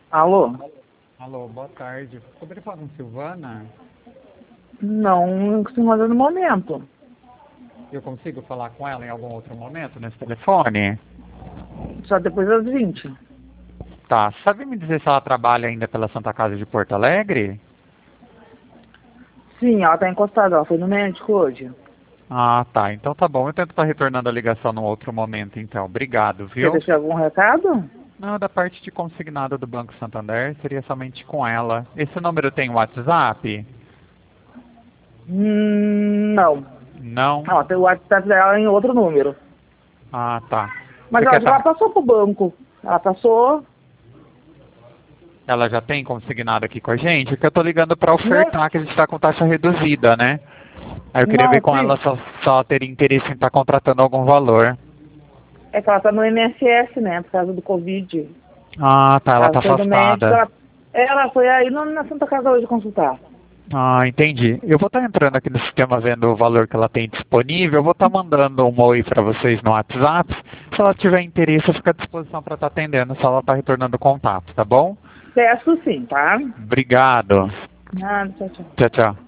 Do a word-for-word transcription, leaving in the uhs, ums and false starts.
Alô? Alô, boa tarde. Poderia falar com Silvana? Não, não consigo fazer no momento. Eu consigo falar com ela em algum outro momento nesse telefone? Só depois das vinte. Tá. Sabe me dizer se ela trabalha ainda pela Santa Casa de Porto Alegre? Sim, ela tá encostada, ela foi no médico hoje. Ah, tá. Então tá bom. Eu tento estar retornando a ligação num outro momento, então. Obrigado, Quer viu? deixar algum recado? Não, da parte de consignado do Banco Santander, seria somente com ela. Esse número tem WhatsApp? Hum, não. Não? Ela tem o WhatsApp dela em outro número. Ah, tá. Mas Você eu quer acho que ela tá... passou pro banco. Ela passou... Ela já tem consignado aqui com a gente? Porque eu tô ligando para Não, ofertar que a gente está com taxa reduzida, né? Aí eu queria ver não, com ela sim. se ela se ela teria interesse em estar contratando algum valor. É que ela tá no M S S, né? Por causa do Covid. Ah, tá. Ela Ela tá foi no médico, afastada. ela, ela foi aí no- na Santa Casa hoje consultar. Ah, entendi. Eu vou estar entrando aqui no sistema vendo o valor que ela tem disponível. Eu vou estar mandando um oi para vocês no WhatsApp. Se ela tiver interesse, eu fico à disposição para estar atendendo, se ela está retornando contato, tá bom? Peço sim, tá? Obrigado. Nada, tchau, tchau. Tchau, tchau.